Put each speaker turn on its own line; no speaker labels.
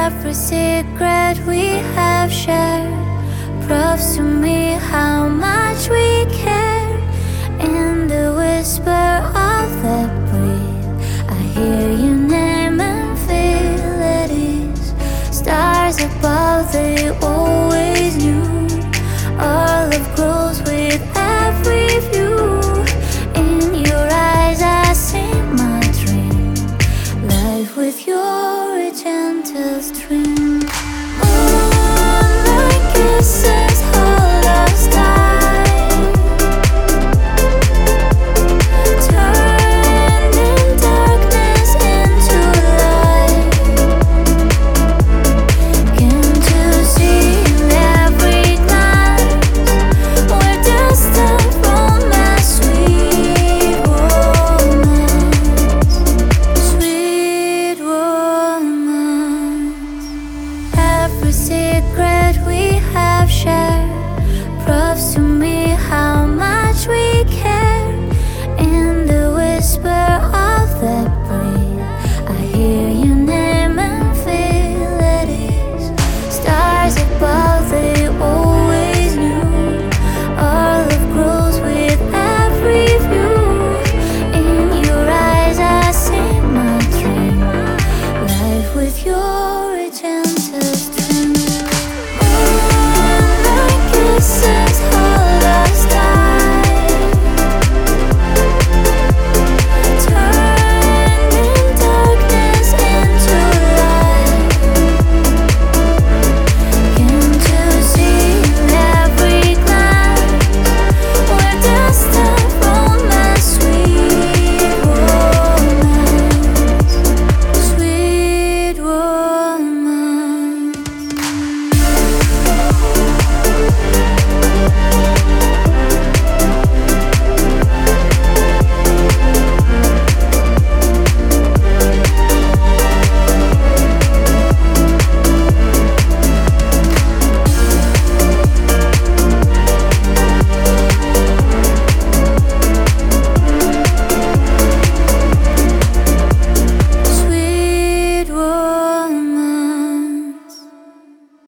every secret we have shared proves to me how much we care. In the whisper of the breeze, I hear your name and feel at ease. Stars above, they always knew our love grows with every view. In your eyes I see my dream, life with your gentle stream. Moon like a